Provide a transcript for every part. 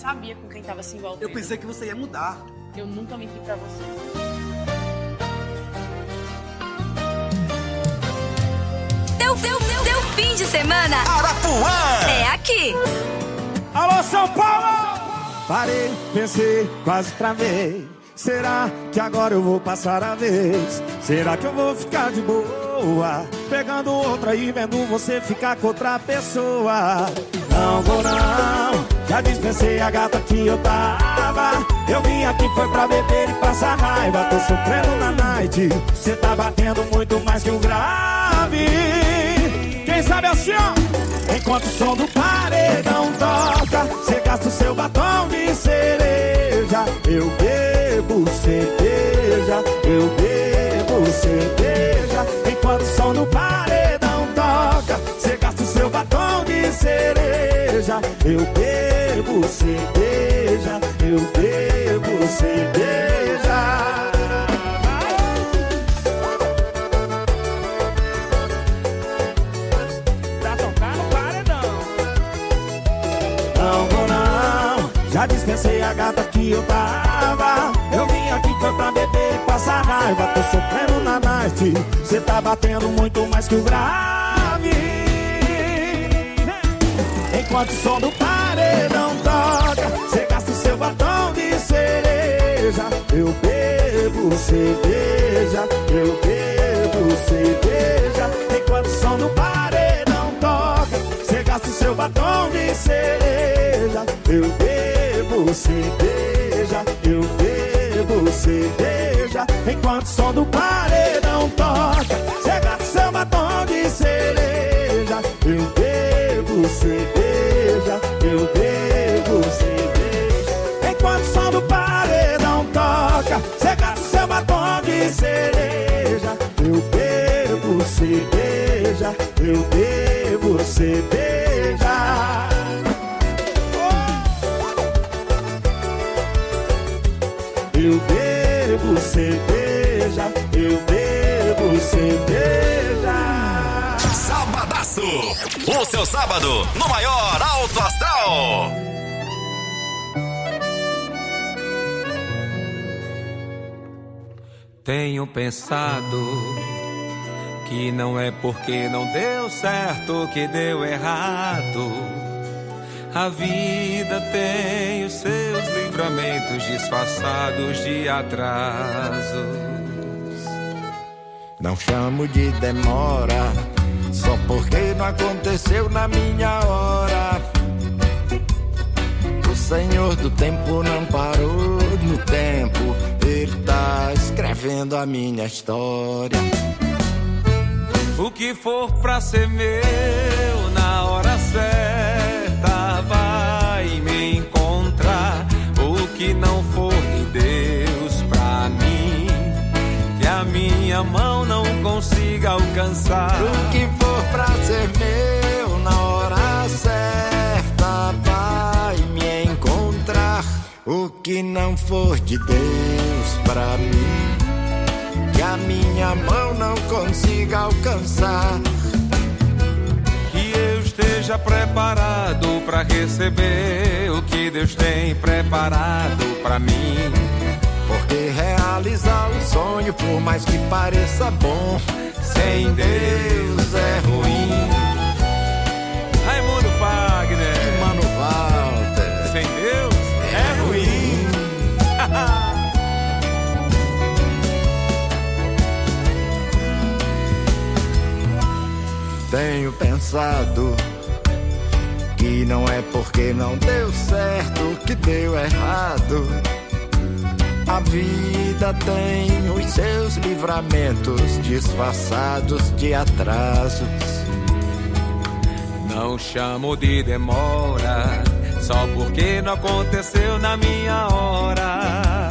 sabia com quem tava se envolvendo. Eu pensei que você ia mudar. Eu nunca menti pra você. Teu fim de semana Arapuã é aqui. Alô, São Paulo! Parei, pensei, quase travei. Será que agora eu vou passar a vez? Será que eu vou ficar de boa? Pegando outra e vendo você ficar com outra pessoa. Não vou não, já dispensei a gata que eu tava. Eu vim aqui foi pra beber e passar raiva. Tô sofrendo na night, cê tá batendo muito mais que um grave. Quem sabe assim, ó? Enquanto o som do paredão toca, cê gasta o seu batom de cereja. Eu bebo cerveja, eu bebo cerveja. Enquanto o som do paredão toca, cê gasta o seu batom de cereja. Eu bebo cerveja, eu bebo cerveja. Já dispensei a gata que eu tava. Eu vim aqui foi pra beber e passar raiva. Tô sofrendo na night, cê tá batendo muito mais que o grave. Enquanto o som do paredão toca, cê gasta o seu batom de cereja. Eu bebo cerveja, eu bebo cerveja. Enquanto o som do paredão toca, cê gasta o seu batom de cereja. Eu bebo cerveja, eu bebo cerveja. Enquanto o som do paredão toca, cê gasta o seu batom de cereja. Eu bebo cerveja, eu bebo cerveja. Enquanto o som do paredão toca, cê gasta o seu batom de cereja. Eu bebo cerveja, eu bebo cerveja. Eu bebo cerveja, eu bebo cerveja. Sabadaço, o seu sábado no maior alto astral. Tenho pensado que não é porque não deu certo que deu errado. A vida tem os seus livramentos disfarçados de atrasos. Não chamo de demora, só porque não aconteceu na minha hora. O Senhor do tempo não parou no tempo, Ele tá escrevendo a minha história. O que for pra ser meu na hora certa vai me encontrar. O que não for de Deus pra mim, que a minha mão não consiga alcançar. O que for pra ser meu na hora certa vai me encontrar. O que não for de Deus pra mim, que a minha mão não consiga alcançar. Que eu esteja preparado pra receber o que Deus tem preparado pra mim. Porque realizar um sonho, por mais que pareça bom, sem Deus é ruim. Raimundo Fagner e Mano Walter, sem Deus é ruim. Tenho pensado que não é porque não deu certo que deu errado. A vida tem os seus livramentos disfarçados de atrasos. Não chamo de demora, só porque não aconteceu na minha hora.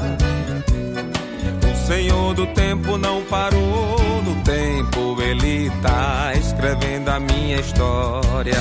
O Senhor do tempo não parou no tempo, Ele tá escrevendo a minha história.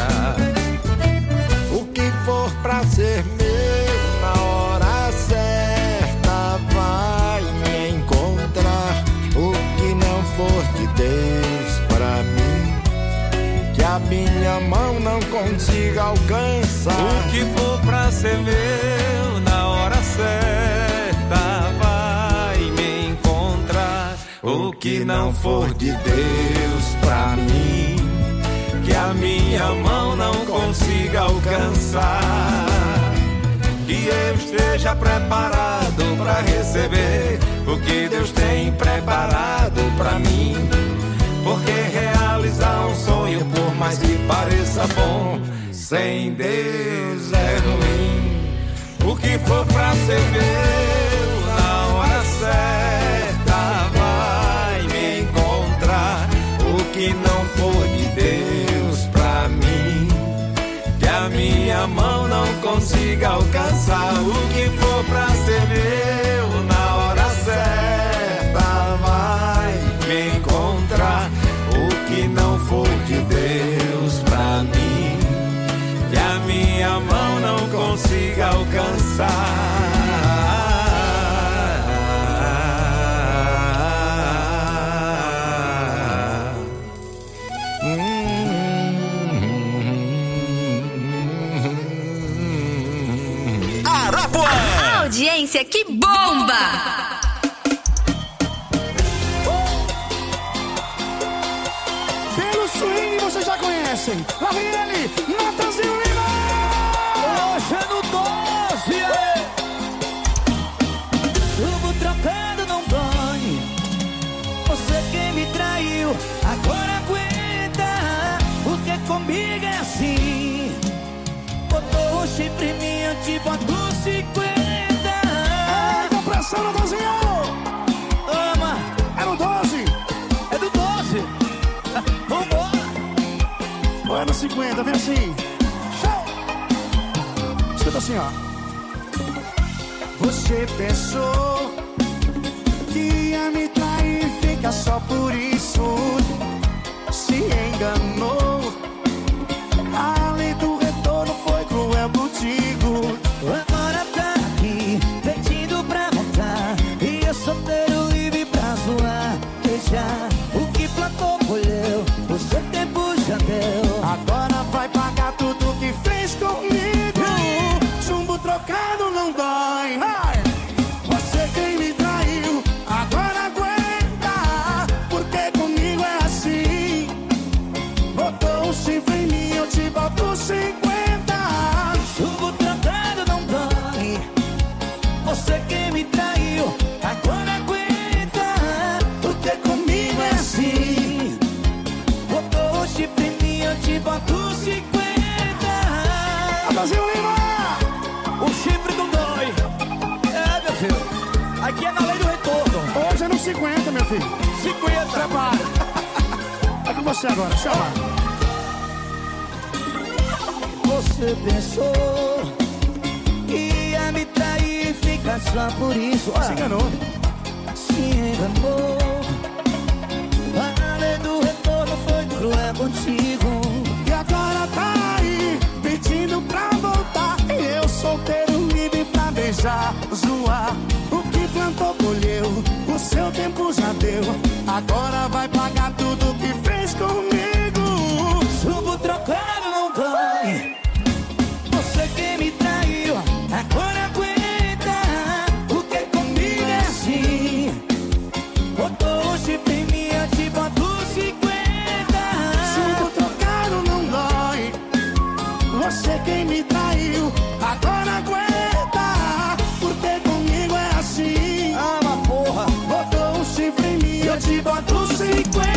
O que for pra ser meu na hora certa vai me encontrar. O que não for de Deus pra mim, que a minha mão não consiga alcançar. pensar. O que for pra ser meu na hora certa vai me encontrar. O que não for de Deus pra mim, que a minha mão não consiga alcançar. Que eu esteja preparado pra receber o que Deus tem preparado pra mim. Porque realizar um sonho, por mais que pareça bom, sem Deus é ruim. O que for pra ser meu na hora certa vai me encontrar. O que não for de Deus pra mim, que a minha mão não consiga alcançar. O que for pra ser meu na hora certa vai me encontrar. O que não for de Deus pra mim, que a minha mão não consiga alcançar. Audiência que bomba! Pelo swing vocês já conhecem. Lá vem ele, Natanzinho Lima. Hoje é no 12. Tubo trocado não dói. Você quem me traiu, agora aguenta. Porque comigo é assim. Botou o chifre em mim, eu te boto 50. Ei, compressão, Natanzinho. Toma, É no 12. é do 12. Vambora. Ou é no 50, vem assim. Show. Escuta assim, ó. Você pensou que ia me trair, fica só por isso. Se enganou. A lei do retorno foi cruel contigo. Agora tá aqui, pedindo pra voltar. E eu solteiro livre pra zoar. Deixar o que plantou, colheu. O seu tempo já deu. Agora vai pagar tudo que fez comigo. Chumbo trocado não dói. Vai. Você quem me traiu, agora aguenta. Porque comigo é assim. Botou um chifre em mim, eu te boto 50. Chumbo trocado não dói. Você quem me traiu, agora aguenta. Porque comigo é assim. Botou o chifre em mim, eu te boto 50. Brasil Lima. O chifre não dói. É, meu filho. Aqui é na lei do retorno. Hoje é no 50, meu filho. 50. Prepara. É com você agora, chama. Você pensou que ia me trair e ficar só por isso. Se enganou. Se enganou. A lei do retorno foi cruel contigo. E agora tá aí, pedindo pra voltar. E eu solteiro livre pra beijar, zoar. O que plantou, colheu, o seu tempo já deu. Agora vai pagar tudo que fez comigo. Chumbo trocado não dói. Você que me traiu, agora aguenta. Porque comigo é assim. Botou o chifre em mim, eu te boto 50. Chumbo trocado não dói. Você quem me traiu, agora aguenta. Porque comigo é assim. Ah, uma porra. Botou um chifre em mim, eu te boto 50.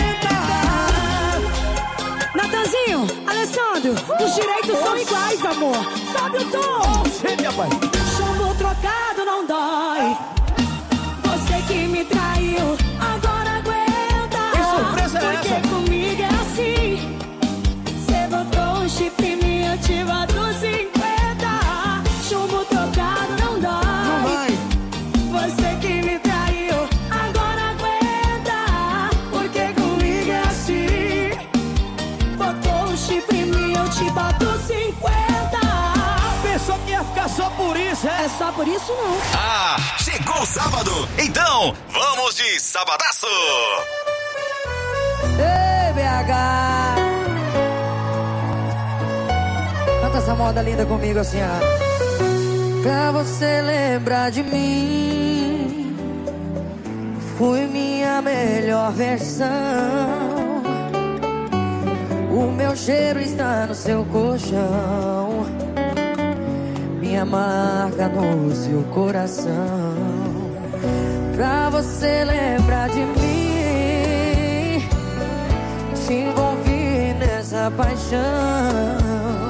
Natanzinho, Alessandro, os direitos são iguais, amor. Sobe o tom. Gente, rapaz. Chumbo trocado não dói. Você que me traiu, agora aguenta. Que surpresa é Porque essa? comigo é assim. Você botou um chifre em mim, eu te boto 50. Chumbo trocado não dói. Não vai. Você que me traiu, agora aguenta. Porque comigo é assim. Botou um chifre em mim, eu te boto 50. Pensou que ia ficar só por isso, é? É só por isso não. Ah, chegou o sábado. Então, vamos de sabadaço. Ei, BH. Canta essa moda linda comigo assim, ó. Pra você lembrar de mim, fui minha melhor versão. O meu cheiro está no seu colchão, minha marca no seu coração. Pra você lembrar de mim, te envolvi nessa paixão.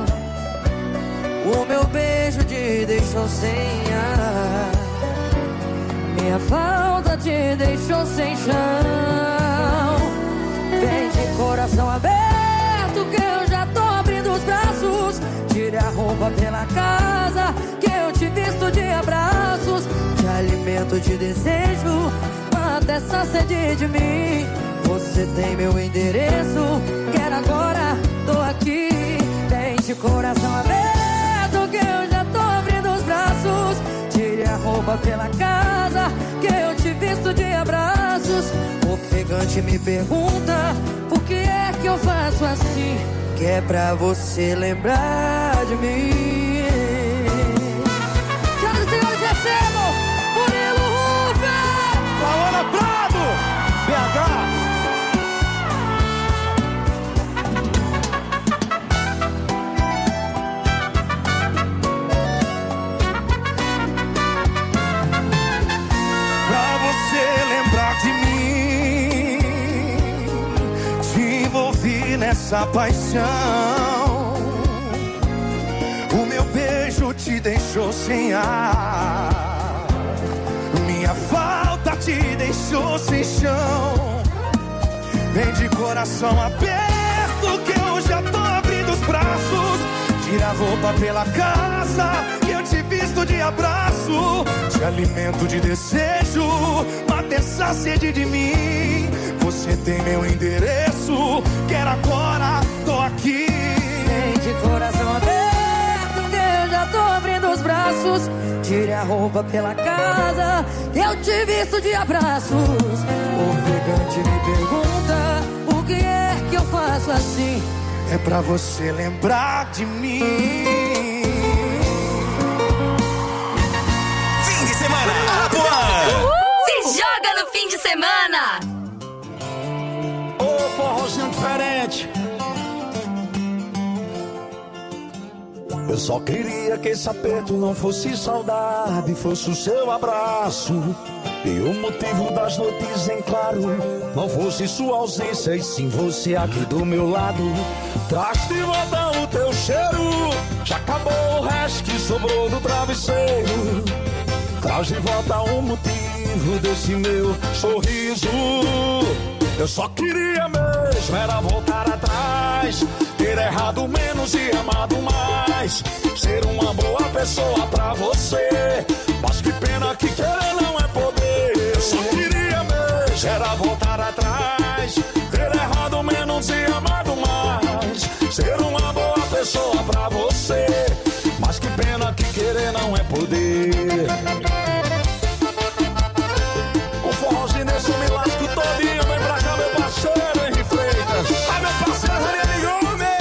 O meu beijo te deixou sem ar, minha falta te deixou sem chão. Vem de coração aberto que eu já tô abrindo os braços. Tire a roupa pela casa que eu te visto de abraços. Te alimento de desejo, mata essa sede de mim. Você tem meu endereço, quero agora, tô aqui. Vem de coração aberto que eu já tô abrindo os braços. Tire a roupa pela casa que eu te visto de abraços. Ofegante me pergunta por que é que eu faço assim, que é pra você lembrar de mim. Senhoras e senhores, recebam Murilo Ruffer, Laura Prado, BH. Nessa paixão, o meu beijo te deixou sem ar, minha falta te deixou sem chão. Vem de coração aberto que eu já tô abrindo os braços. Tira a roupa pela casa que eu te visto de abraço. Te alimento de desejo, mata essa sede de mim. Você tem meu endereço, quero agora, tô aqui. Vem de coração aberto que eu já tô abrindo os braços. Tire a roupa pela casa que eu te visto de abraços. Ofegante me pergunta por que é que eu faço assim, é pra você lembrar de mim. Fim de semana, Apuã. Se joga no fim de semana. Forrozinho diferente. Eu só queria que esse aperto não fosse saudade, fosse o seu abraço. E o motivo das noites em claro não fosse sua ausência, e sim você aqui do meu lado. Traz de volta o teu cheiro, já acabou o resto que sobrou do travesseiro. Traz de volta o motivo desse meu sorriso. Eu só queria mesmo era voltar atrás, ter errado menos e amado mais, ser uma boa pessoa pra você. Mas que pena que querer não é poder. Eu só queria mesmo era voltar atrás, ter errado menos e amado mais, ser uma boa pessoa pra você. Mas que pena que querer não é poder. O forrozinho nesse me lasco todinho. Vem pra cá meu parceiro Henri Freitas. Ah, meu parceiro Ranieri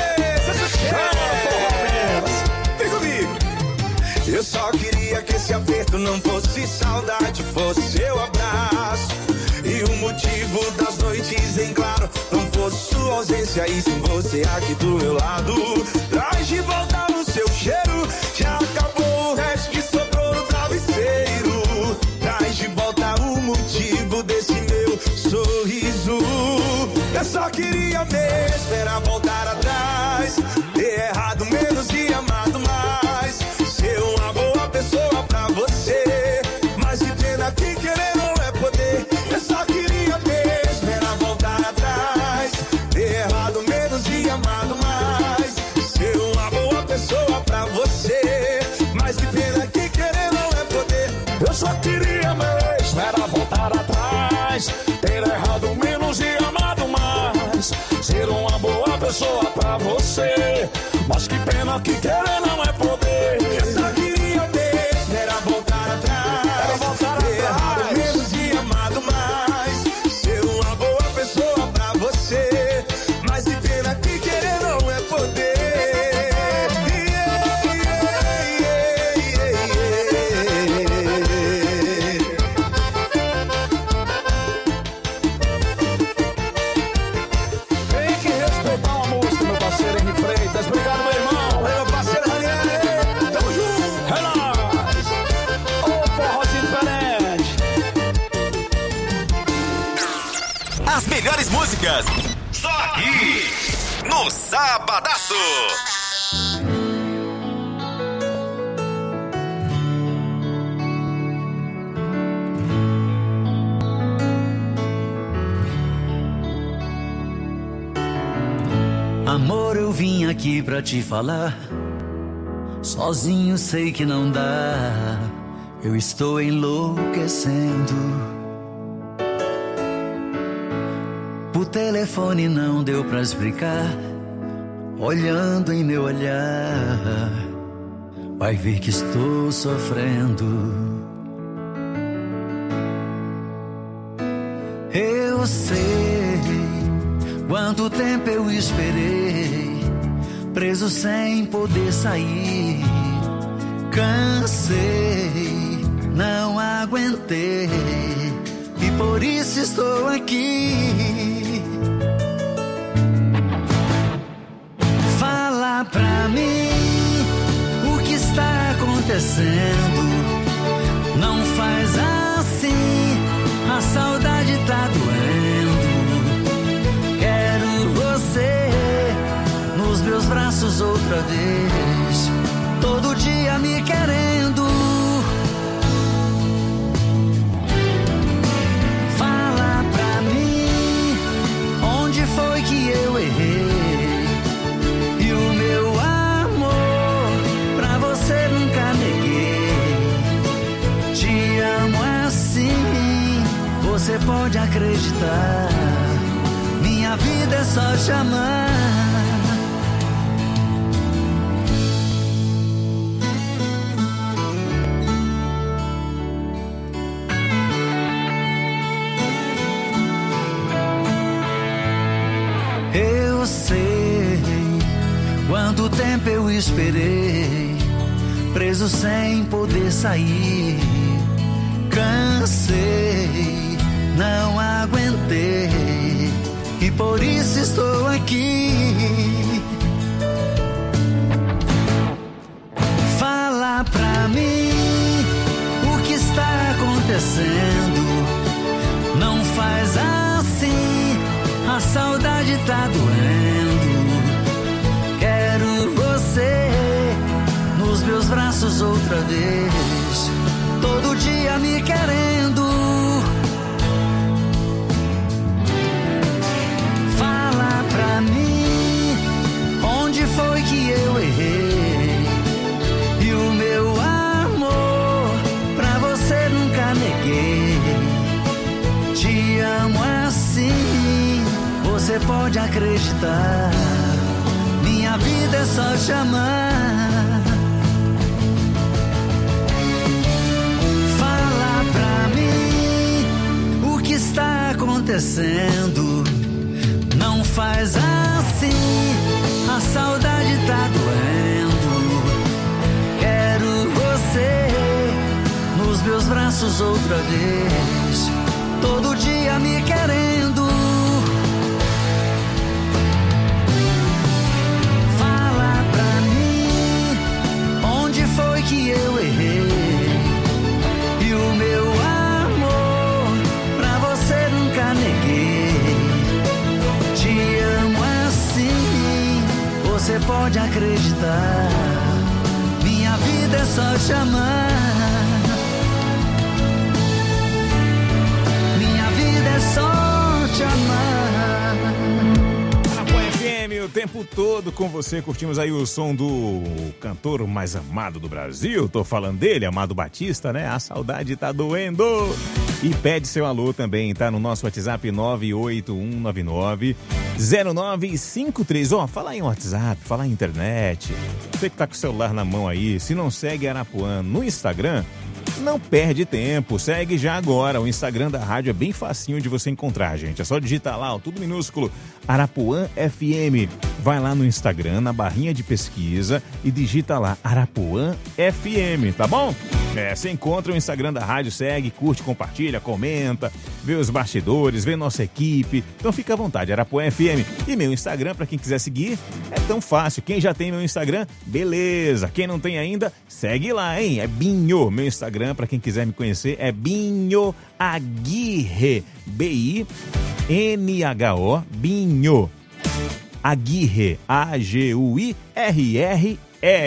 Gomes. Vem comigo. Eu só queria que esse aperto não fosse saudade, fosse seu abraço. E o motivo das noites em claro não fosse sua ausência, e sim você aqui do meu lado. Traz de volta o seu cheiro, já acabou o resto que sobrou no travesseiro. Traz de volta o motivo desse meu sorriso. Eu só queria mesmo era voltar atrás, ter errado menos e amado mais, ser uma boa pessoa pra você. Mas que pena que querer não é poder. Eu só queria mesmo era voltar atrás, ter errado menos e amado mais, ser uma boa pessoa pra você. Mas que pena que querer não é poder. Eu só queria mesmo era voltar atrás, ter errado menos e amado mais, ser uma boa pessoa pra você. Mas que pena que querer não é poder. Eu só queria mesmo era voltar atrás, ter errado menos e amado mais, ser uma boa pessoa pra você. Mas que pena que querer não é poder. Sabadaço. Amor, eu vim aqui pra te falar. Sozinho sei que não dá. Eu estou enlouquecendo. Por telefone não deu pra explicar. Olhando em meu olhar, vai ver que estou sofrendo. Eu sei quanto tempo eu esperei, preso sem poder sair. Cansei, não aguentei, e por isso estou aqui. Fala pra mim o que está acontecendo. Não faz assim, a saudade tá doendo. Quero você nos meus braços outra vez, todo dia me querendo. Fala pra mim onde foi que eu errei, e o meu amor pra você nunca neguei. Te amo assim, você pode acreditar. Minha vida é só te amar. Eu sei quanto tempo eu esperei, preso sem poder sair. Cansei, não aguentei, e por isso estou aqui. Fala pra mim o que está acontecendo. Não faz assim, a saudade tá doendo. Quero você nos meus braços outra vez, todo dia me querendo. Fala pra mim onde foi que eu errei, e o meu amor pra você nunca neguei. Te amo assim, você pode acreditar. Minha vida é só te amar. Fala pra mim o que está acontecendo. Não faz assim, a saudade tá doendo. Quero você nos meus braços outra vez, todo dia me querendo. Fala pra mim onde foi que eu errei, e o meu amor pra você nunca neguei. Te amo assim, você pode acreditar. Minha vida é só te amar. É só te amar. Arapuã FM, o tempo todo com você. Curtimos aí o som do cantor mais amado do Brasil. Tô falando dele, Amado Batista, né? A saudade tá doendo. E pede seu alô também, tá no nosso WhatsApp 981990953. Ó, fala em WhatsApp, fala em internet. Você que tá com o celular na mão aí, se não segue Arapuã no Instagram, não perde tempo, segue já agora. O Instagram da rádio é bem facinho de você encontrar, gente. É só digitar lá, ó, tudo minúsculo, Arapuã FM. Vai lá no Instagram, na barrinha de pesquisa, e digita lá, Arapuã FM, tá bom? Você encontra o Instagram da rádio, segue, curte, compartilha, comenta, vê os bastidores, vê nossa equipe. Então fica à vontade, Arapuã FM. E meu Instagram, pra quem quiser seguir, é tão fácil. Quem já tem meu Instagram, beleza. Quem não tem ainda, segue lá, hein? É Binho. Meu Instagram, pra quem quiser me conhecer, é Binho Aguirre. B-I-N-H-O, Binho Aguirre, Aguirre.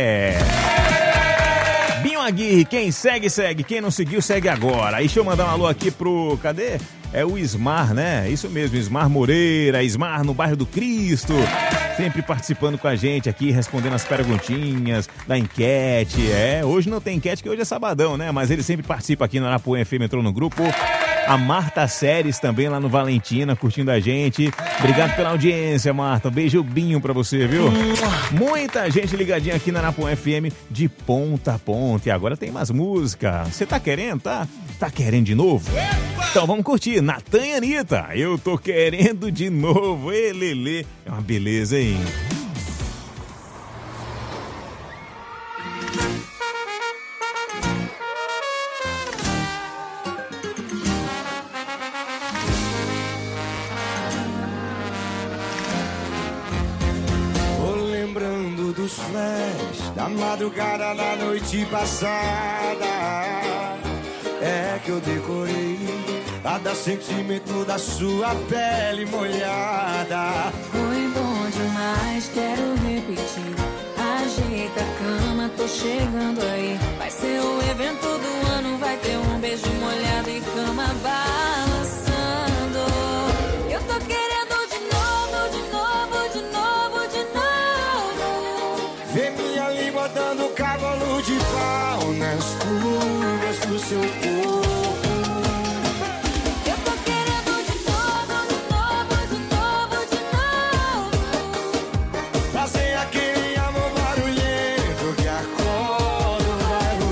Binho Aguirre, quem segue, segue. Quem não seguiu, segue agora. Aí deixa eu mandar um alô aqui pro... Cadê? É o Ismar, né? Isso mesmo, Ismar Moreira, Ismar no bairro do Cristo. Sempre participando com a gente aqui, respondendo as perguntinhas da enquete. Hoje não tem enquete, que hoje é sabadão, né? Mas ele sempre participa aqui no Arapuã FM, entrou no grupo. A Marta Séries também lá no Valentina, curtindo a gente. Obrigado pela audiência, Marta. Um beijo binho pra você, viu? Muita gente ligadinha aqui na Arapuã FM de ponta a ponta. E agora tem mais música. Você tá querendo, tá? Tá querendo de novo? Então vamos curtir. Natan e Anitta. Eu tô querendo de novo. Ê, Lelê. É uma beleza, hein? Dos flash da madrugada da noite passada. É que eu decorei cada sentimento da sua pele molhada. Foi bom demais, quero repetir. Ajeita a cama, tô chegando aí. Vai ser o evento do ano, vai ter um beijo molhado e cama balançando. Eu tô querendo de novo, de novo, de novo, de novo. Vê minha língua dando cavalo de pau nas curvas do seu corpo. Eu tô querendo de novo, de novo, de novo, de novo. Fazer aquele amor barulhento que acorda o bairro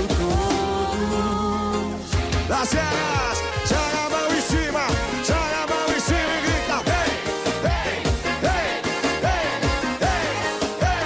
todo. Las Vegas, joga a mão em cima, joga a mão em cima e grita: hey, hey, hey, hey, hey, hey,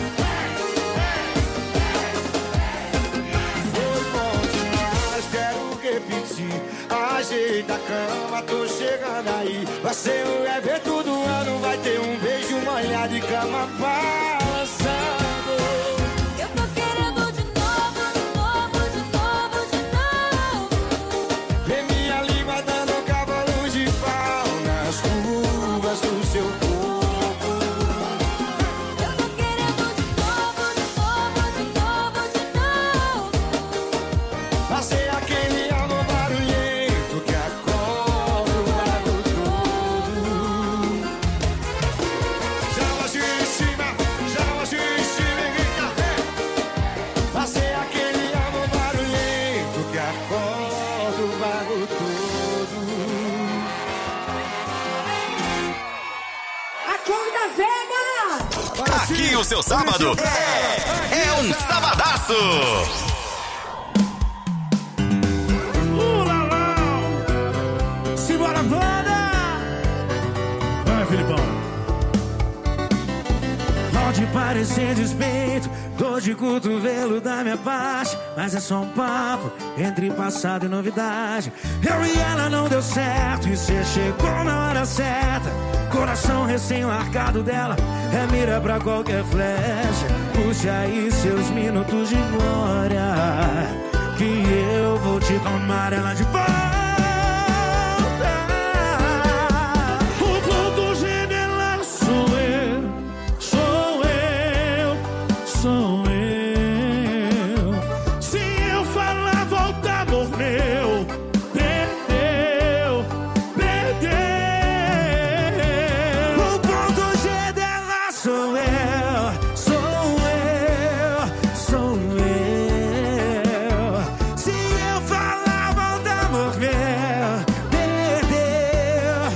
hey. Foi bom demais, quero repetir. Ajeita a cama, tô chegando aí. Vai ser o evento do ano, vai ter um beijo molhado e cama balançando. Eu tô querendo de novo, de novo, de novo, de novo. Vê minha língua dando cavalo de pau nas curvas do seu corpo. Eu tô querendo de novo, de novo, de novo, de novo. Fazer aquele amor barulhento que acorda o bairro todo. Joga assim em cima e grita: hey! Fazer aquele amor barulhento que acorda o bairro todo. Acorda, Vega! Aqui o seu sábado é um sabadaço. Simbora, banda! Vai, Filipão. Pode parecer despeito, dor de cotovelo da minha parte, mas é só um papo entre passado e novidade. Eu e ela não deu certo e cê chegou na hora certa. Coração recém-largado dela é mira pra qualquer flecha. Puxe aí seus minutos de glória, que eu vou te tomar ela de volta. O ponto G dela sou eu, sou eu, sou eu. Se eu falar volta, amor meu, perdeu, perdeu. O ponto G dela sou eu, sou eu, sou eu. Se eu falar volta, amor meu, perdeu,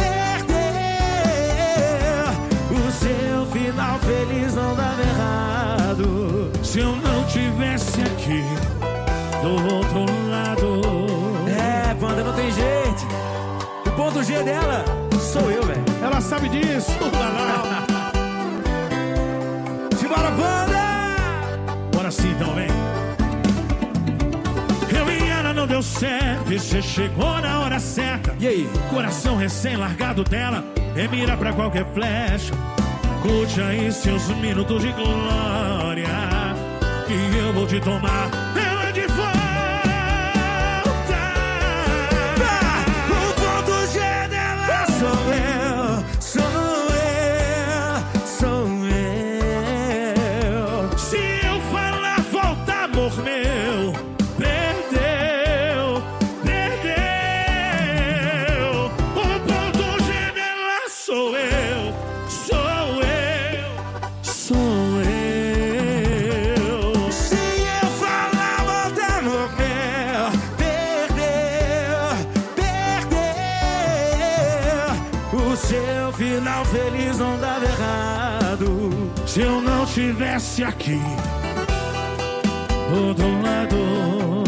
perdeu. O seu final feliz não dava errado. Se eu não tivesse aqui do outro lado. É, banda, não tem jeito. O ponto G dela sou eu, velho. Ela sabe disso. Simbora, banda! Bora sim, então, vem. Eu e ela não deu certo e cê chegou na hora certa. E aí? Coração recém-largado dela é mira pra qualquer flecha. Curte aí seus minutos de glória, que eu vou te tomar ela de volta. O ponto G dela sou eu, sou eu, amor meu, perdeu. O ponto G dela sou eu. Se eu falar, volta no meu, perdeu. O seu final feliz não dava errado. Se eu não tivesse aqui do outro lado.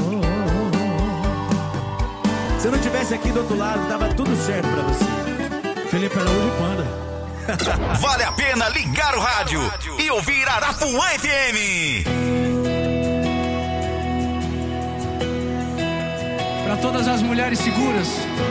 Se eu não tivesse aqui do outro lado, dava tudo certo pra você. Felipe Araújo e Panda. Vale a pena ligar o rádio e ouvir Arapuã FM. Pra todas as mulheres seguras.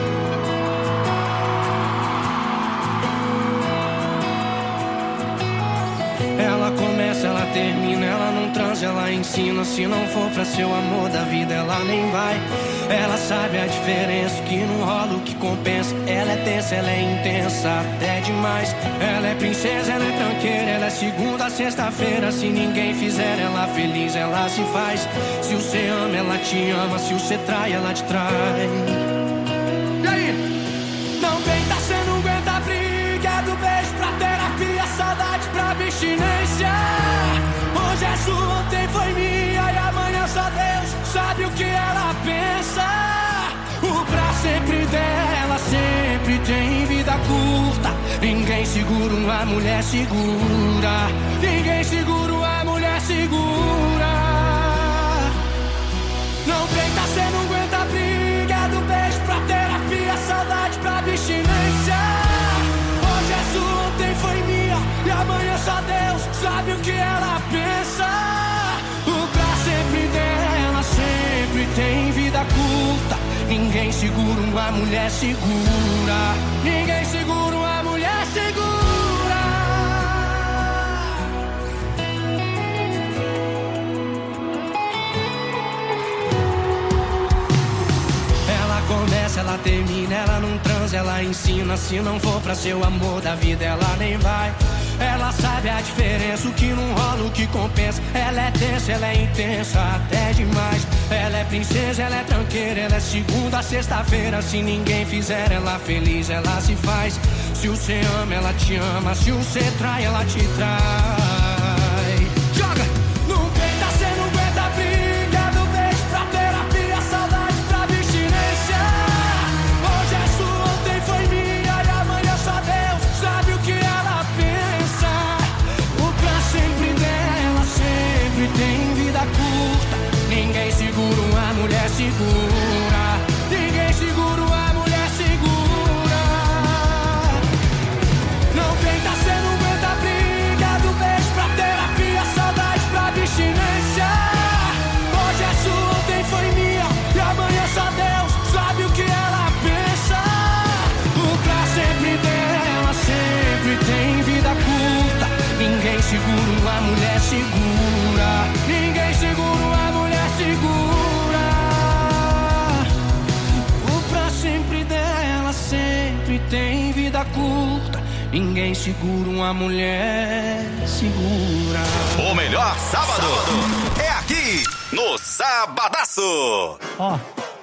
Ela começa, ela termina, ela não transa, ela ensina. Se não for pra ser o amor da vida, ela nem vai. Ela sabe a diferença, o que não rola, o que compensa. Ela é tensa, ela é intensa, até demais. Ela é princesa, ela é tranqueira, ela é segunda a sexta-feira. Se ninguém fizer ela feliz, ela se faz. Se você ama, ela te ama. Se você trai, ela te trai. E aí? Não tenta, cê não aguenta a briga. Do beijo pra terapia, saudade pra abstinência. Hoje é sua, ontem foi minha e amanhã só Deus sabe o que ela pensa. O pra sempre dela sempre tem vida curta. Ninguém segura uma mulher segura. Ninguém segura uma mulher segura. Não tenta, cê não aguenta a briga. Do beijo pra terapia, saudade pra abstinência. Hoje é sua, ontem foi minha e amanhã só Deus sabe o que ela pensa. O pra sempre dela sempre tem vida curta. Ninguém segura uma mulher segura. Ninguém segura uma mulher segura. Ela começa, ela termina, ela não transa, ela ensina. Se não for pra ser o amor da vida, ela nem vai. Ela sabe a diferença, o que não rola, o que compensa. Ela é tensa, ela é intensa, até demais. Ela é princesa, ela é tranqueira, ela é segunda a sexta-feira. Se ninguém fizer ela feliz, ela se faz. Se você ama, ela te ama. Se você trai, ela te trai. Joga! Não tenta, cê não aguenta a briga. Do beijo pra terapia, saudade pra abstinência. Hoje é sua, ontem foi minha e amanhã só Deus sabe o que ela pensa. O pra sempre dela sempre tem vida curta. Ninguém segura uma mulher segura. Ninguém segura uma mulher segura. Não tenta, cê não aguenta a briga. Do beijo pra terapia, saudade pra abstinência. Hoje é sua, ontem foi minha e amanhã só Deus sabe o que ela pensa. O pra sempre dela sempre tem vida curta. Ninguém segura uma mulher segura. Ninguém segura uma mulher segura. O pra sempre dela sempre tem vida curta. Ninguém segura uma mulher segura. O melhor sábado é aqui no Sabadaço. Ó.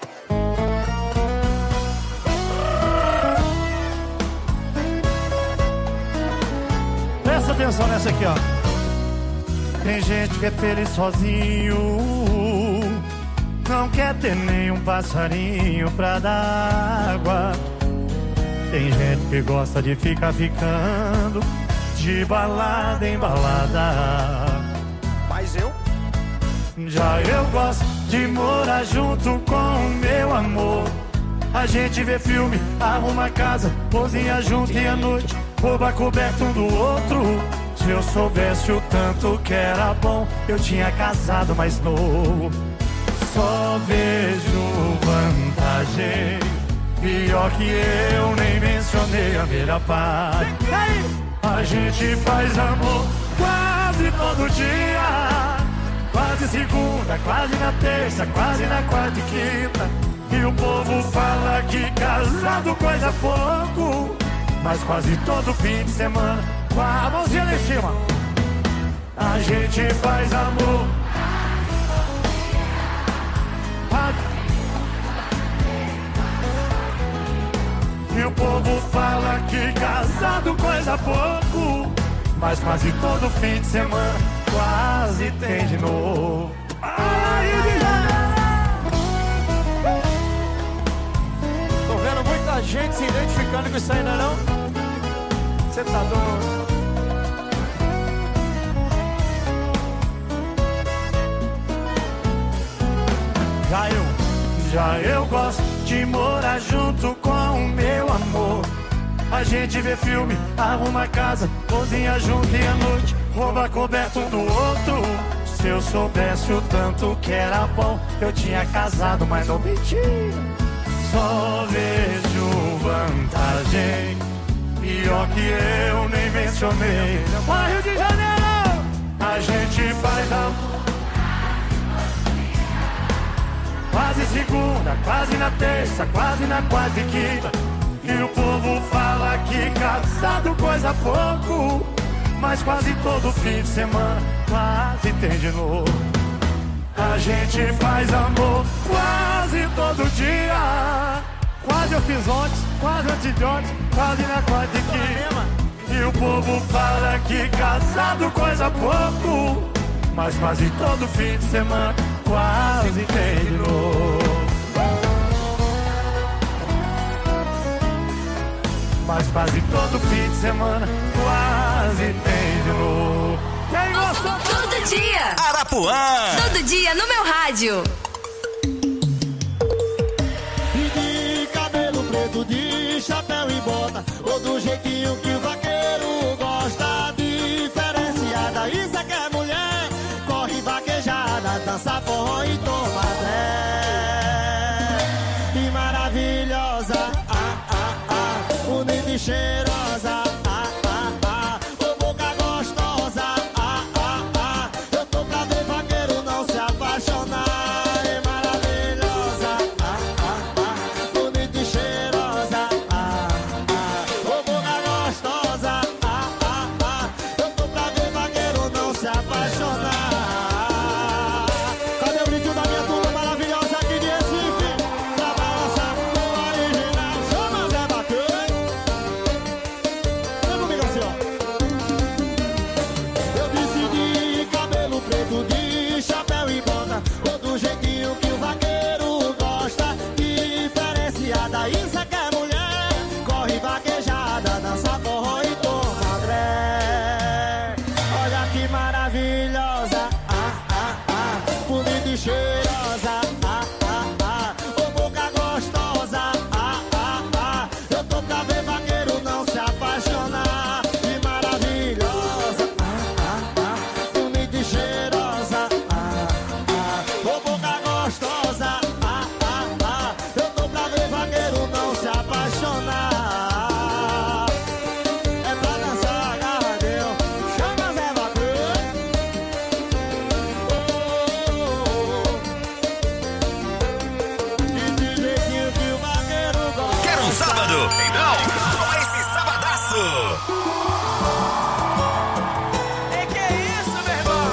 Presta atenção nessa aqui, ó. Tem gente que é feliz sozinho, não quer ter nenhum passarinho pra dar água. Tem gente que gosta de ficar ficando de balada em balada. Mas Já eu gosto de morar junto com o meu amor. A gente vê filme, arruma casa, cozinha junto e à noite rouba coberto um do outro. Se eu soubesse o tanto que era bom, eu tinha casado mais novo. Só vejo vantagem, pior que eu nem mencionei a melhor parte. A gente faz amor quase todo dia, quase segunda, quase na terça, quase na quarta e quinta. E o povo fala que casado coisa pouco, mas quase todo fim de semana, com a mãozinha lá em cima, a gente faz amor coisa pouco, mas quase todo fim de semana quase tem de novo. Tô vendo muita gente se identificando com isso aí, não é não? Você tá doido? Já eu gosto de morar junto com o meu amor. A gente vê filme, arruma casa, cozinha junto e à noite rouba coberto do outro. Se eu soubesse o tanto que era bom, eu tinha casado, mas não menti. Só vejo vantagem, pior que eu nem mencionei. Mas Rio de Janeiro, a gente faz amor quase segunda, quase na terça, quase na quarta e quinta. E o povo fala que casado coisa pouco, mas quase todo fim de semana quase tem de novo. A gente faz amor quase todo dia. Quase eu fiz ontem, quase antes de ontem, quase na quarta e quinta. E o povo fala que casado coisa pouco, mas quase todo fim de semana quase tem de novo. Mas quase todo fim de semana quase tem de novo. Quem gostou? Todo dia. Arapuã. Todo dia no meu rádio. E de cabelo preto, de chapéu e bota, ou do jeitinho que o vaqueiro gosta. Diferenciada, isso é que é mulher. Corre vaquejada, dança forró e toma tré. E maravilhosa, bonita e cheirosa, ô boca gostosa, eu tô pra ver vaqueiro não se apaixonar. É maravilhosa, bonita e cheirosa, ô boca gostosa, eu tô pra ver vaqueiro não se apaixonar. Cadê o grito da minha turma maravilhosa aqui de Recife? Pra balançar o original, chama Zé Bacana. Vem comigo assim, ó. Eu decidi cabelo preto, de chapéu e bota, ou do jeitinho que o vaqueiro gosta. Diferenciada, isso é que é mulher. Corre vaquejada, dança forró e toma dré. Olha que maravilhosa, bonita e cheirosa, ô boca gostosa, eu tô pra ver vaqueiro não se apaixonar. Que maravilhosa, bonita e cheirosa, ô boca gostosa, eu tô pra ver vaqueiro não se apaixonar. É pra dançar, agarradeu, chama Zé Bacana. E de jeitinho que o vaqueiro gosta. Quer um sábado? Então, com esse sabadaço. Que é isso, meu irmão?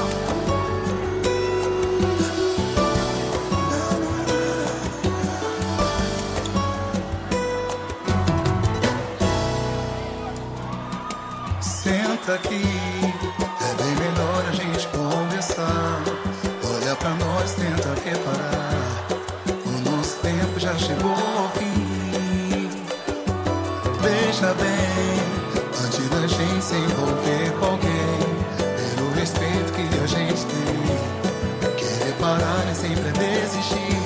Senta aqui, é bem melhor a gente conversar. Olha pra nós, tenta reparar. O nosso tempo já chegou ao fim. Veja bem, antes da gente se envolver com alguém, pelo respeito que a gente tem, querer parar nem sempre é desistir.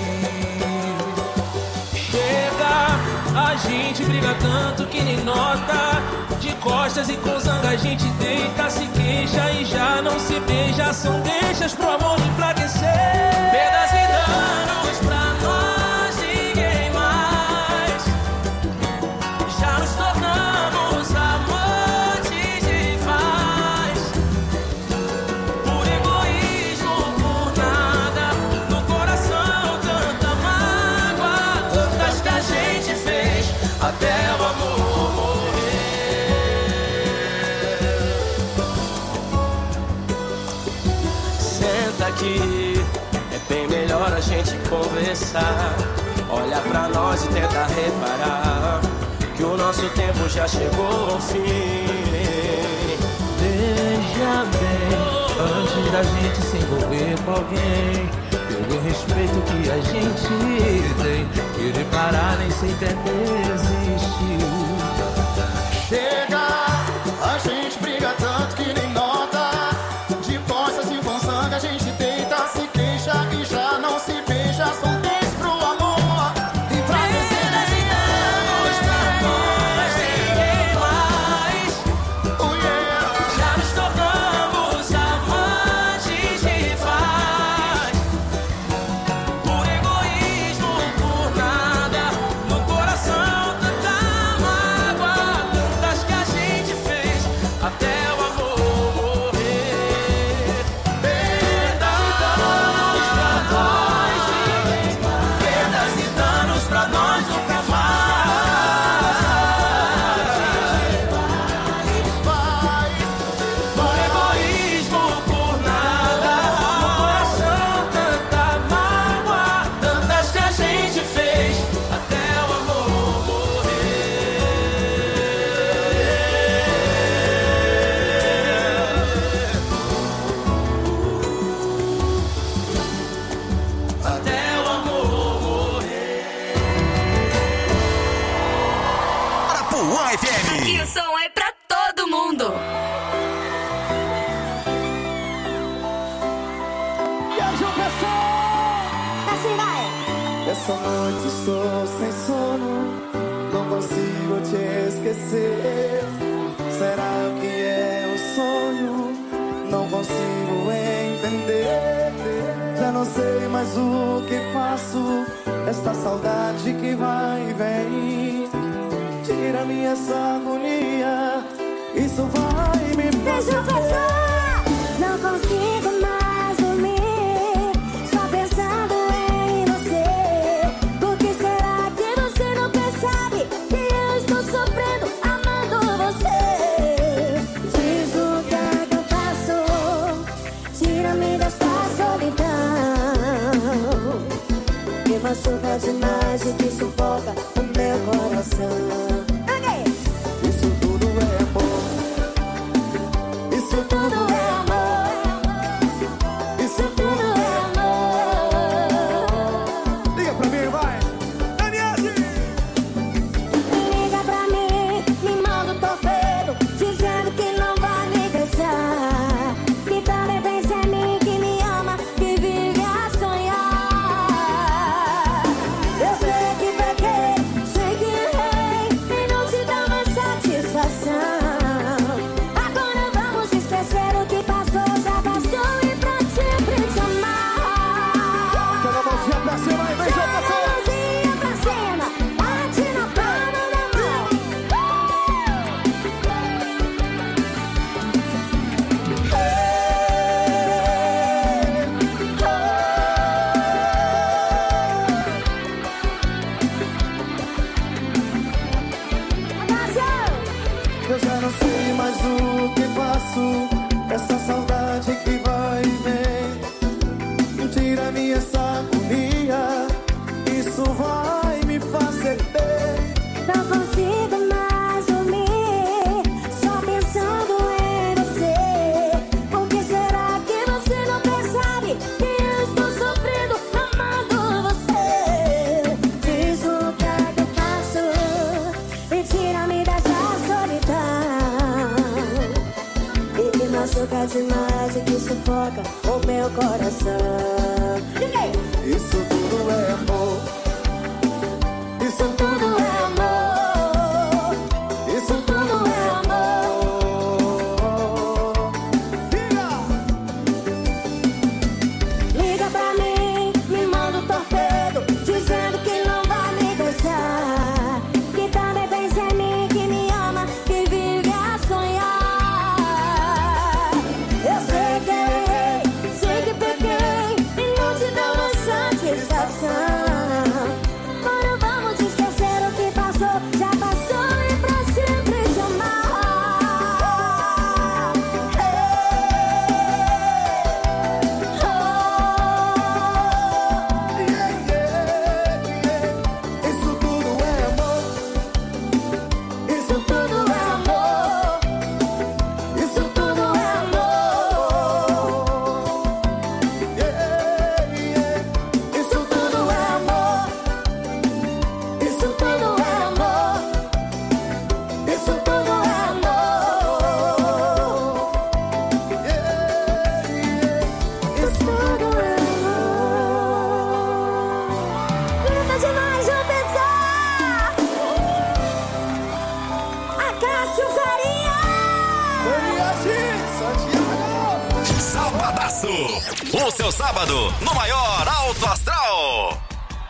Chega, a gente briga tanto que nem nota. De costas e com zanga a gente deita, se queixa e já não se beija. São deixas pro amor enfraquecer. Perdas e danos pra nós, ninguém mais. Já nos tornamos amantes de paz. Por egoísmo, por nada, no coração tanta mágoa. Tantas que a gente fez até o amor morrer. Senta aqui, é bem melhor a gente conversar. Olha pra nós e tenta reparar que que o nosso tempo já chegou ao fim. Veja bem, antes da gente se envolver com alguém, pelo respeito que a gente tem, querer parar nem sem entender existiu. Chega, a gente briga tanto que nem nota. De costas e com sangue a gente deita, se queixa e já não se beija. Solteiros pro amor e pra dezenas de anos pra nós ninguém mais. Oh yeah. Já nos tornamos amantes de paz. Por egoísmo, por nada, no coração tanta mágoa, tantas que a gente fez até o amor morrer. Perdas e danos pra nós nunca mais. Por egoísmo, por nada, no coração tanta mágoa, tantas que a gente fez até o amor até o amor morrer. Arapuã FM. Aqui o som é pra todo mundo. E aí, João Pessoa? Assim vai. Essa noite estou sem sono, não consigo te esquecer. Será que é um sonho? Não consigo entender. Já não sei mais o que faço. Esta saudade que vai e vem tira-me essa agonia. Isso vai me fazer. Não consigo mais dormir, só pensando em você. Por que será que você não percebe que eu estou sofrendo amando você? Diz o que é que eu faço, tira-me desta solidão, que machuca demais e que sufoca o meu coração. Isso tudo é amor. Isso tudo é amor. Isso tudo é amor. Liga pra mim, vai. Daniele! Liga pra mim, me manda um torpedo, dizendo que não vai me deixar. Que também pensa em mim, que me ama, que vive a sonhar. Eu sei que peguei, sei que errei, e não te dá mais satisfação. Agora vamos esquecer o que passou, já passou, e pra sempre te amar. Joga a mãozinha pra cima aí, vem, joga pra cima. Mãozinha pra cima, bate na palma da mão. Eu já não sei mais o que faço. Essa saudade que vai e vem tira-me essa agonia. Isso vai me fazer bem. Não consigo mais dormir, só pensando em você. Por que será que você não percebe que eu estou sofrendo amando você? Diz o que é que eu faço e tira-me dessa solidão, e que machuca demais e que sufoca o meu coração. Isso tudo é amor. Isso tudo é amor. Isso tudo é amor. Liga pra mim, me manda um torpedo, dizendo que não vai me deixar. Que também pensa em mim, que me ama, que vive a sonhar. Eu sei que errei, sei que peguei, e não te dou mais satisfação. Agora vamos esquecer o que passou, já passou, e pra sempre te amar. o seu sábado no maior Alto Astral.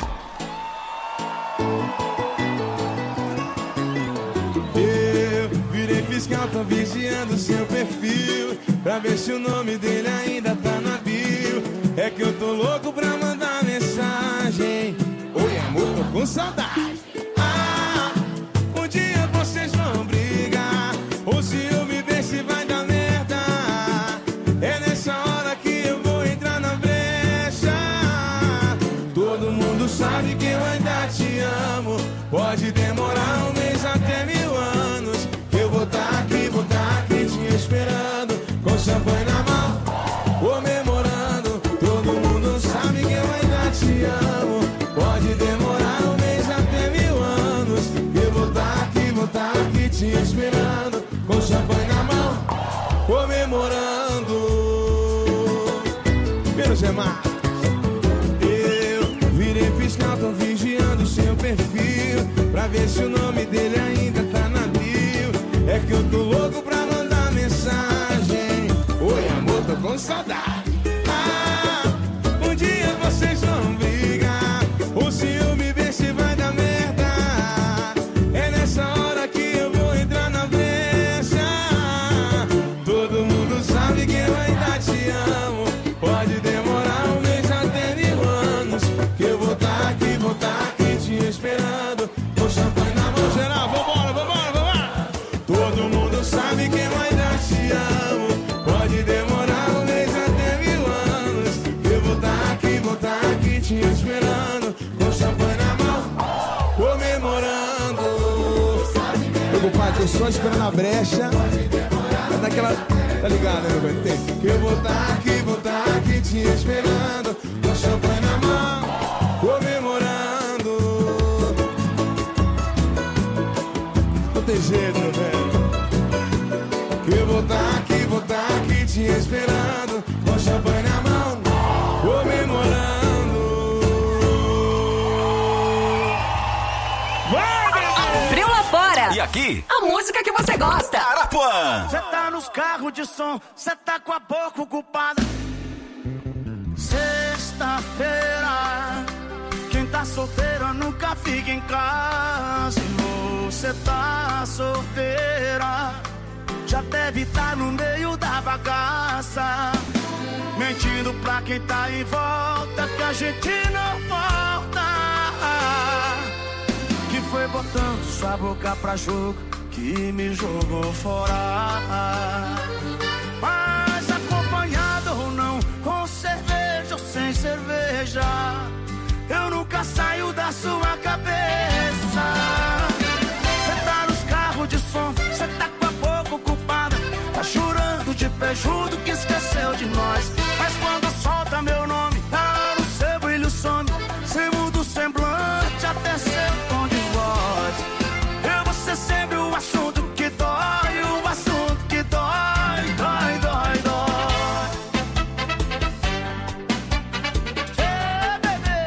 Eu virei fiscal, tô vigiando seu perfil pra ver se o nome dele ainda tá na bio. É que eu tô louco pra mandar mensagem. Oi, amor, tô com saudade. Um dia vocês vão brigar, ou se eu me ver se vai dar merda. É nessa hora que eu vou entrar na brecha. Todo mundo sabe que eu ainda te amo. Pode demorar um mês até 1000 anos. Eu vou tá aqui te esperando, com champanhe na mão, comemorando. Todo mundo sabe que eu ainda te amo. Pode demorar um mês até 1000 anos. Eu vou tá aqui te esperando, com champanhe na mão, comemorando. Menos é mais. Eu virei fiscal, tô vigiando seu perfil pra ver se o nome dele ainda tá na bio. É que eu tô louco pra mandar mensagem. Oi, amor, tô com saudade. Um dia vocês vão brigar, ou se eu me ver se vai dar merda. É nessa hora que eu vou entrar na brecha. Todo mundo sabe que eu ainda te amo. Pode demorar um mês até 1000 anos. Que eu vou tá aqui te esperando, com champanhe na mão. Geral, vambora. Todo mundo sabe que eu ainda te amo. Pode demorar um mês até 1000 anos. Eu vou tá aqui te esperando, com champanhe na mão, comemorando. Meu pai, tô só esperando a brecha. É daquela, tá ligado, né, meu velho? Tem. Que eu vou tá aqui te esperando, com champanhe na mão, comemorando. Não tem jeito, meu velho. Que eu vou tá aqui te esperando, com champanhe na mão, comemorando. Frio lá fora. E aqui? A música que você gosta. Arapuã. Cê tá nos carros de som, cê tá com a boca ocupada. Sexta-feira, quem tá solteiro nunca fica em casa. E você tá solteira, já deve estar no meio da bagaça, mentindo pra quem tá em volta que a gente não volta. Que foi botando sua boca pra jogo que me jogou fora. Mas acompanhado ou não, com cerveja ou sem cerveja, eu nunca saio da sua cabeça. Cê tá nos carros de som, cê tá com a boca ocupada, tá chorando de pé junto que esqueceu de nós. Mas quando solta meu nome, tá no seu brilho some. Cê muda o semblante até seu tom de voz. Eu vou ser sempre o assunto que dói, o assunto que dói, dói, dói, dói. Hey, bebê.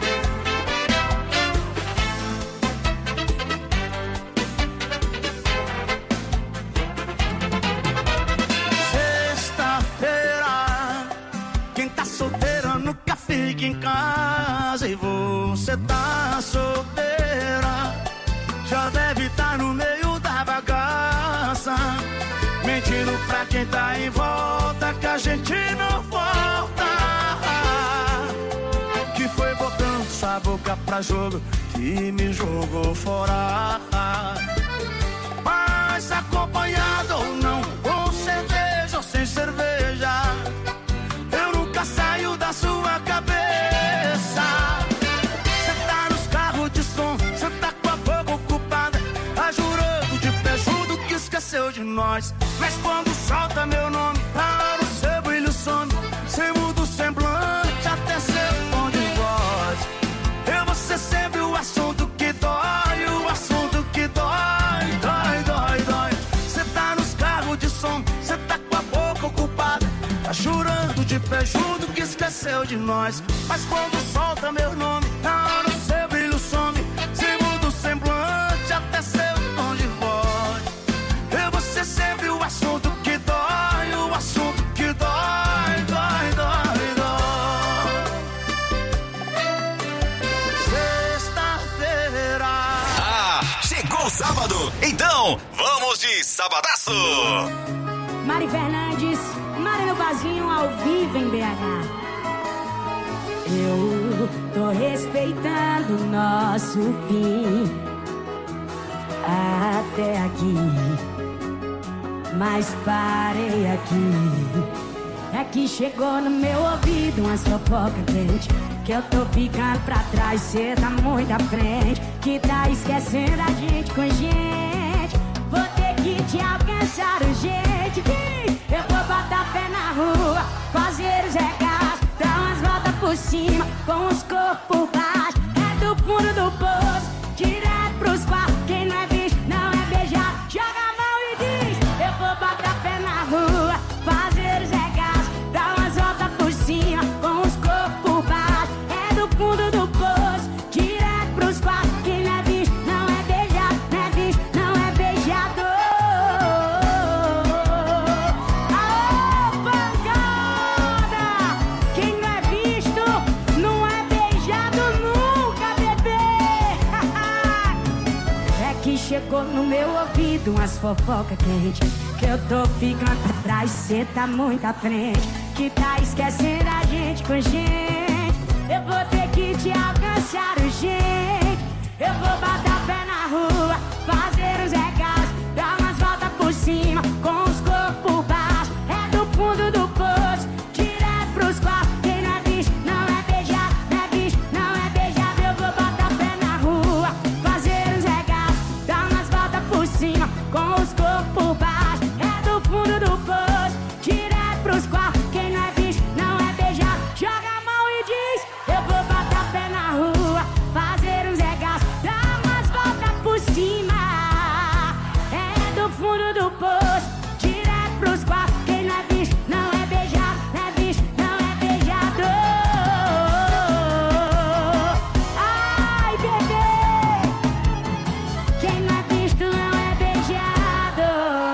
Sexta-feira, quem tá solteiro nunca fica em casa. E você tá solteira, já deve estar no meio da bagaça, mentindo pra quem tá em volta que a gente não volta. Que foi botando sua boca pra jogo que me jogou fora. Mas acompanhado ou não, com cerveja ou sem cerveja, eu nunca saio da sua cabeça. Cê tá nos carros de som, cê tá com a boca ocupada, tá jurando de pé junto que esqueceu de nós. Mas quando solta meu nome, tá no seu brilho some. Cê muda o semblante até seu tom de voz. Eu vou ser sempre o assunto que dói, o assunto que dói, dói, dói, dói. Cê tá nos carros de som, cê tá com a boca ocupada, tá chorando de pé junto que esqueceu de nós. Mas quando solta meu nome, tá no seu brilho some. Cê muda o semblante até seu tom de voz. Eu vou ser sempre o assunto que dói, o assunto que dói, dói, dói, dói. Então, vamos de Sabadaço! Mari Fernandes, Mari no Barzinho, ao vivo em BH. Eu tô respeitando o nosso fim até aqui, mas parei aqui. É que chegou no meu ouvido umas fofoca quente, que eu tô ficando pra trás, cê tá muito à frente, que tá esquecendo a gente com gente. Vou ter que te alcançar urgente, eu vou botar pé na rua, fazer os regaços, dar umas voltas por cima, com os corpos baixos. É do fundo do poço, direto pros quartos. Quem não é visto, não é beijado. Joga a mão e diz, eu vou botar pé na rua, fazer os regaços, dar umas voltas por cima, com os corpos baixos. É do fundo do poço, direto pros quartos. Quem não é visto, não é beijado, não é visto, não é beijado. Aô, pancada! Quem não é visto, não é beijado nunca, bebê. É que chegou no meu ouvido umas fofoca quente, que eu tô ficando pra trás, cê tá muito à frente, que tá esquecendo a gente com gente. Eu vou ter que te alcançar urgente, eu vou botar pé na rua, fazer os regaços, dar umas voltas por cima, com os corpos baixos. É do fundo do poço, direto pros quartos. Quem não é visto, não é beijado, não é visto, não é beijado. Eu vou botar pé na rua, fazer os regaços, dar umas voltas por cima, com os corpos baixos. É do fundo do poço, direto pros quartos. Quem não é visto, não é beijado. Joga a mão e diz, eu vou botar pé na rua, fazer uns regaços, dar umas voltas por cima. É do fundo do poço, direto pros quartos. Quem não é visto, não é beijado, não é visto, não é beijado. Ai, bebê, quem não é visto, não é beijado.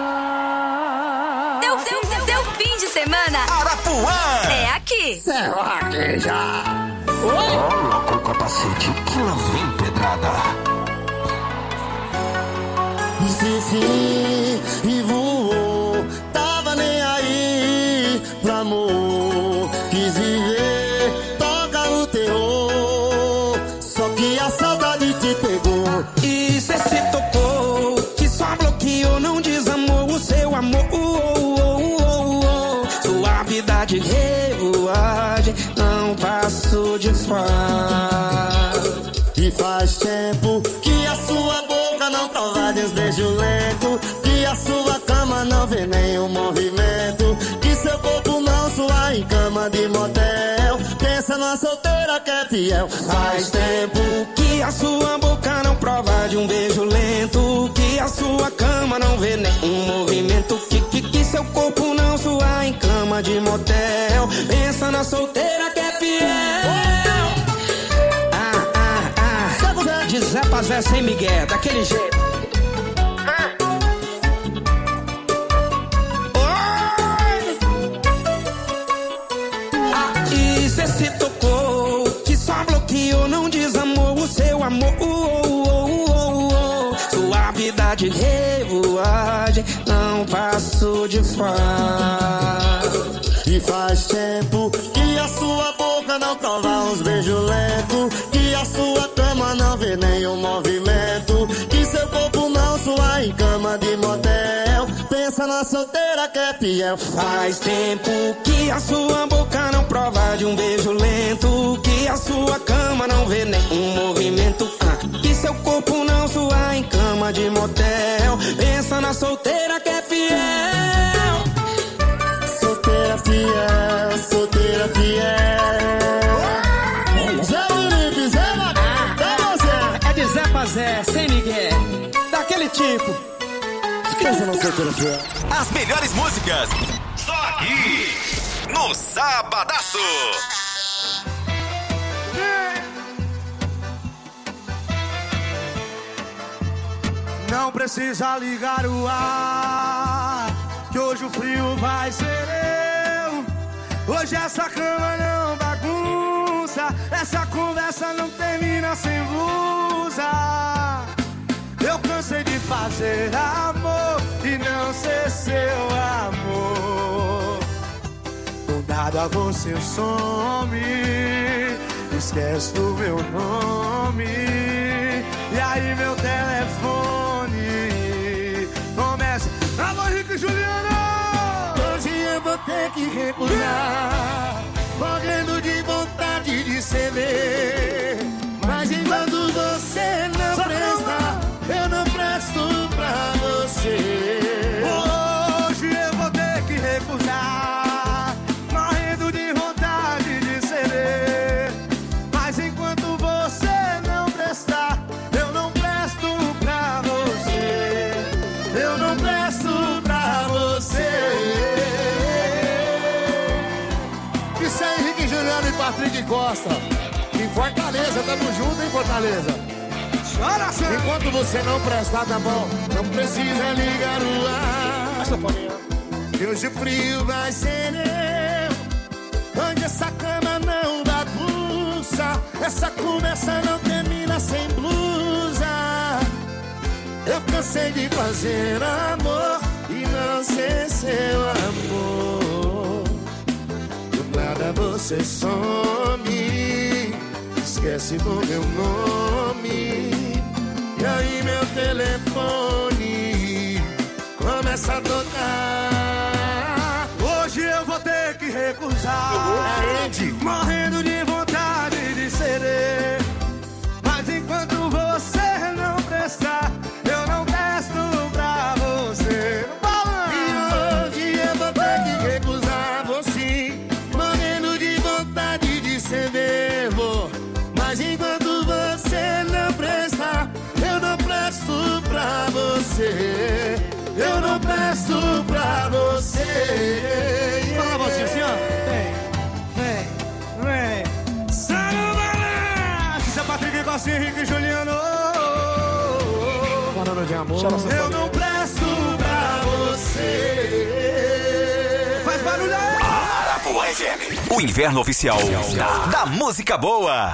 Seu fim de semana Arapuã! é aqui. Será que já? Coloca o capacete que lá vem pedrada. Esqueci e voou, tava nem aí pro amor. Quis viver, toca o terror, só que a saudade te pegou. E cê se tocou, que só bloqueou, não desamou o seu amor. Suavidade, revoagem, não passo de fase. E faz tempo que a sua boca não prova desbeijo lento, que a sua cama não vê nenhum movimento, que seu corpo não sua em cama de motel. Pensa numa solteira que é fiel. Faz tempo que a sua boca não prova de um beijo lento, que a sua cama não vê nenhum movimento, que seu corpo não sua em cama de motel. Pensa na solteira que é fiel. De Zé pra Zé sem migué, daquele jeito. E cê se tocou, que só bloqueou, não desamou o seu amor. Suavidade, revoagem, não passo de fase. E faz tempo que a sua boca não prova uns beijos lentos, que a sua cama não vê nenhum movimento, que seu corpo não sua em cama de motel. Pensa na solteira que é fiel. Faz tempo que a sua boca não prova de um beijo lento, que a sua cama não vê nenhum movimento, que seu corpo não sua em cama de motel. Pensa na solteira que é fiel. Solteira fiel, solteira fiel. Zé Felipe, Zé Macaco, você. É de Zé pra Zé, sem migué, daquele tipo. Pensa na solteira fiel. As melhores músicas, só aqui, no Sabadaço. Não precisa ligar o ar, que hoje o frio vai ser eu. Hoje essa cama não bagunça, essa conversa não termina sem blusa. Eu cansei de fazer amor e não ser seu amor. Do nada você some, esquece do meu nome. E aí meu telefone começa: alô, Rico e Juliana. Hoje eu vou ter que recusar, morrendo de vontade de ceder. Mas enquanto você não prestar, eu não presto pra você. Hoje eu vou ter que recusar, morrendo de vontade de ceder. Mas enquanto você não prestar, eu não presto pra você. Eu não presto pra você. Isso aí, Henrique Juliano e Patrick Costa. Em Fortaleza, tamo junto em Fortaleza. Chora, senhor. Enquanto você não prestar, tá bom? Não precisa ligar o ar. E hoje o frio vai ser eu. Onde essa cama não bagunça, essa conversa não termina sem blusa. Eu cansei de fazer amor e não ser seu amor. Do nada você some, esquece do meu nome. E aí meu telefone começa a tocar. Hoje eu vou ter que recusar, morrendo de vontade de ceder. Mas enquanto você não prestar, eu não presto pra você. E hoje eu vou ter que recusar você, morrendo de vontade de ceder. Mas enquanto você não prestar, eu não presto pra você. Eu não presto pra você. Fala você assim, ó. Vem. Sarubalé! Seu Patrick Costa, Henrique e Juliano. Falando de amor. Eu não presto pra você. Faz barulho aí! Arapuã FM, o inverno oficial da música boa.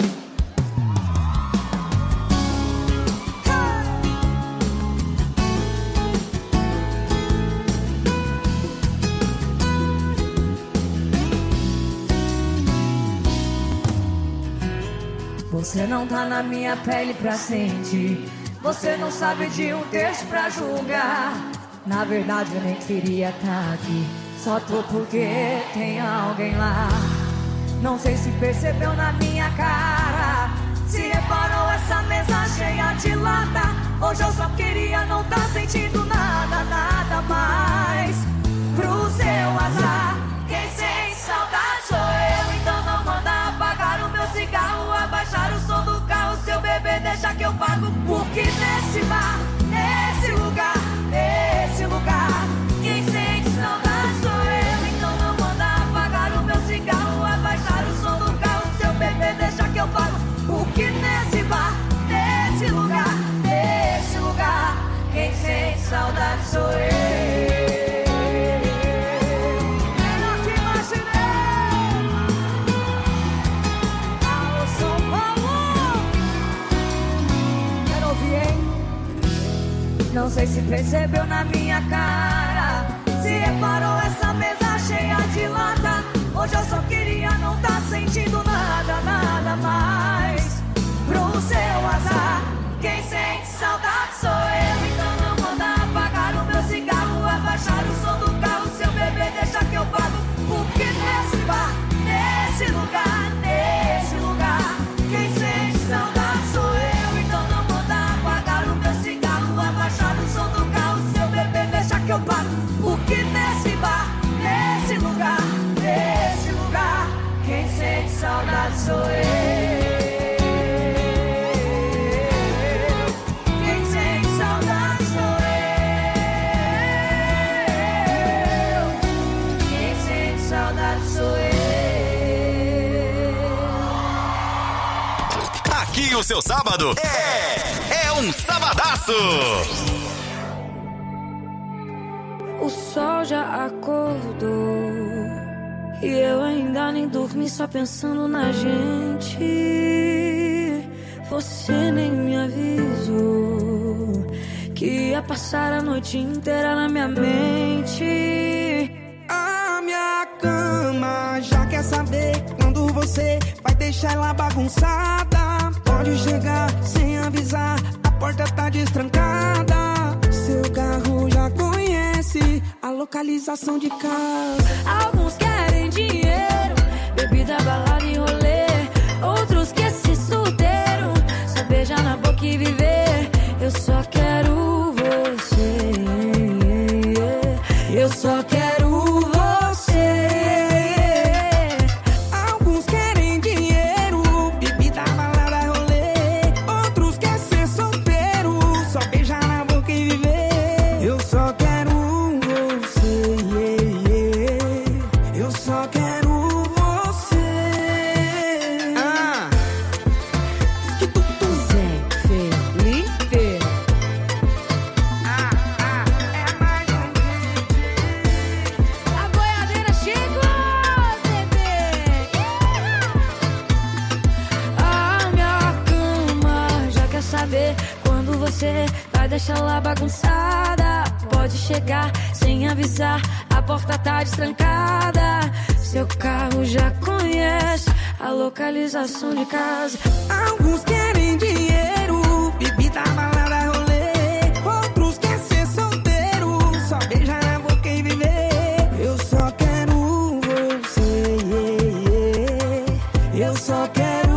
Você não tá na minha pele pra sentir. Você não sabe de um texto pra julgar. Na verdade eu nem queria tá aqui, só tô porque tem alguém lá. Não sei se percebeu na minha cara, se reparou essa mesa cheia de lata. Hoje eu só queria não tá sentindo nada, nada mais. Pro seu azar, quem sente saudade sou eu. Então não manda apagar o meu cigarro, abaixar o som do carro. Seu bebê deixa que eu pago, porque nesse bar, nesse lugar, quem sente saudade sou eu. Então não manda apagar o meu cigarro, abaixar o som do carro. Seu bebê deixa que eu pago, porque nesse bar, nesse lugar, quem sente saudade sou eu. Não sei se percebeu na minha cara, se reparou essa mesa cheia de lata. Hoje eu só queria não tá sentindo nada, nada mais. Pro seu azar, quem sente saudade sou eu. Então não manda apagar o meu cigarro, abaixar o som do carro. Seu bebê deixa que eu pago, porque nesse bar, nesse lugar, quem sente saudade sou eu. Então não manda apagar o meu cigarro, abaixar o som do carro. Seu bebê deixa que eu pago, porque nesse bar, nesse lugar, quem sente saudade sou eu. Quem sente saudade sou eu. Quem sente saudade sou eu. Aqui o seu sábado é um sabadaço. O sol já acordou e eu ainda nem dormi, só pensando na gente. Você nem me avisou que ia passar a noite inteira na minha mente. A minha cama já quer saber quando você vai deixar ela bagunçada. Pode chegar sem avisar, a porta tá destrancada. Seu carro já conhece a localização de casa. Alguns querem dinheiro, bebida, balada e rolê. Outros querem ser solteiro, só beijar na boca e viver. Eu só quero você, eu só quero você. Alguns querem dinheiro, bebida, balada, rolê. Outros querem ser solteiro, só beijar na boca e viver. Eu só quero você, eu só quero você. Zé Felipe. A boiadeira chegou, bebê. A minha cama já quer saber quando você vai deixar lá bagunçada. Pode chegar sem avisar, a porta tá destrancada. Seu carro já conhece a localização de casa. Alguns querem dinheiro, bebida, balada, rolê. Outros querem ser solteiro, só beijar na boca e viver. Eu só quero você, eu só quero